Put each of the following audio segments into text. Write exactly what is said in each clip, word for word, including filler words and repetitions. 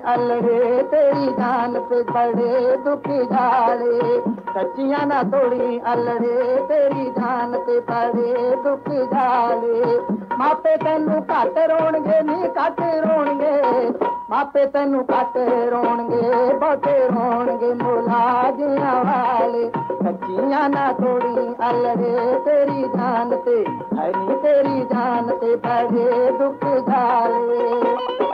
अलड़े तेरी जान पे बड़े दुख जाले सच्चियां ना तोड़ी अलड़े तेरी जान पे बड़े दुख जाले मापे तेनू घट रोणगे नी घट रोणगे मापे तेनू घट रोणगे बहुते रोणगे मुलाजियां वाले सच्चियां ना तोड़ी अलड़े तेरी जान पे हरी तेरी जान पे बड़े दुख जाले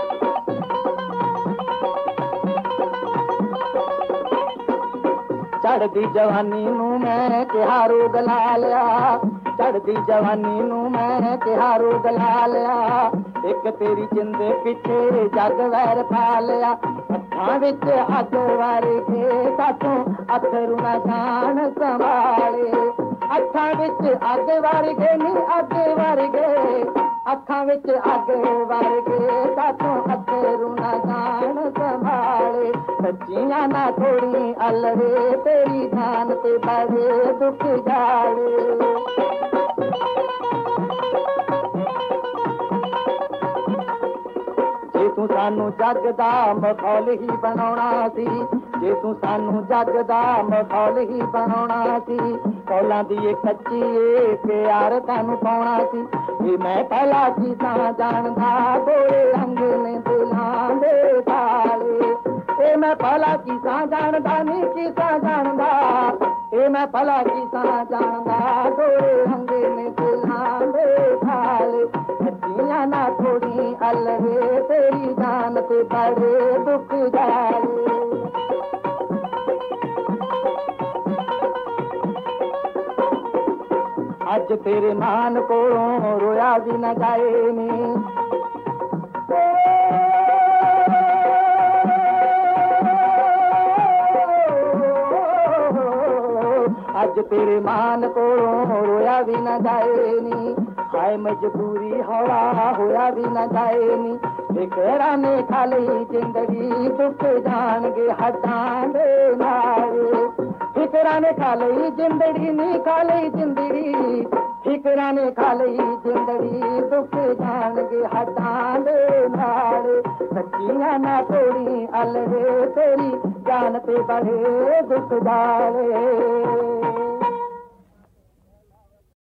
चढ़दी जवानी नू मैं तिहारू गला लिया चढ़दी जवानी नू मैं तिहारू गला लिया एक तेरी जिंद पिछे जग वैर पा लिया हत्थां विच अग वर्गे साथों अथरू न जान संभाले हत्थां विच अग वर्गे नी अग वर्गे अखां विच अग वर्गे साथों अथरू न जान संभाले सच्चियां ना थोड़ी अलड़े तेरी जान पे बड़े दुख जाले जे तू सानू जग दा मखौल ही बनाउणा सी जे तू सानू जग दा मखौल ही बनाउणा सी कौलां दी ए कच्ची ए प्यार तैनू पाउणा सी ये मैं पहला चीज़ां जानदा गोरे रंग ने दिलां दे ताले ए मैं भला किसां जानदा नी किसां जानदा ए मैं भला किसां जानदा गोरे रंग ने दिलां दे ताले सच्चियां ना थोड़ी अलड़े तेरी जान पे बड़े दुख जाले अज तेरे मान कोलों रोया भी न जाए नी अज तेरे मान कोलों रोया भी न जाए नी हाय मजबूरी हौला होया भी न जाए नी फिकरा ने खाली जिंदगी दुख जाणगे हटां दे नाले फिकरा ने खाली जिंदगी नी खाली जिंदगी फिकरा ने खाली जिंदगी दुख जाणगे हटां दे नाले सच्चियां ना थोड़ी अलड़े तेरी जान पे बड़े दुख जाले